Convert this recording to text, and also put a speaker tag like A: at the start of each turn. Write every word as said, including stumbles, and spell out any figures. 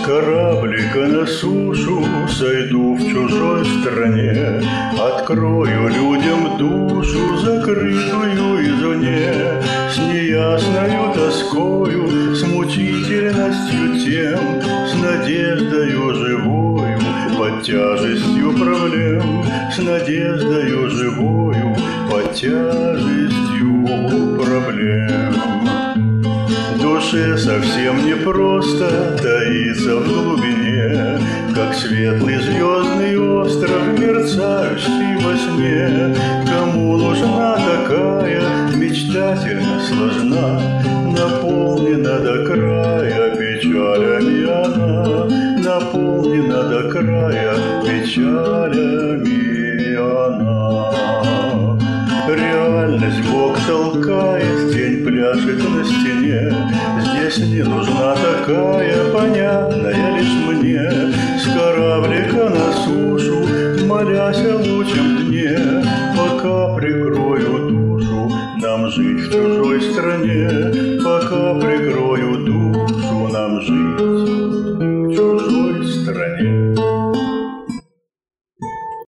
A: кораблика на сушу, сойду в чужой стране, открою людям душу, закрытую извне, с неясною тоскою, с мучительностью тем, с надеждою живою, под тяжестью проблем, с надеждою живою, под тяжестью проблем. Душе совсем непросто таится в глубине, как светлый звездный остров, мерцающий во сне. Кому нужна такая, мечтательно сложна, наполнена до края печалями она, наполнена до края печалями она. Реальность Бог толкает, тень пляшет на стене. Здесь не нужна такая, понятная лишь мне. С кораблика на сушу, молясь о лучшем дне, пока прикрою душу, нам жить в чужой стране. Пока прикрою душу, нам жить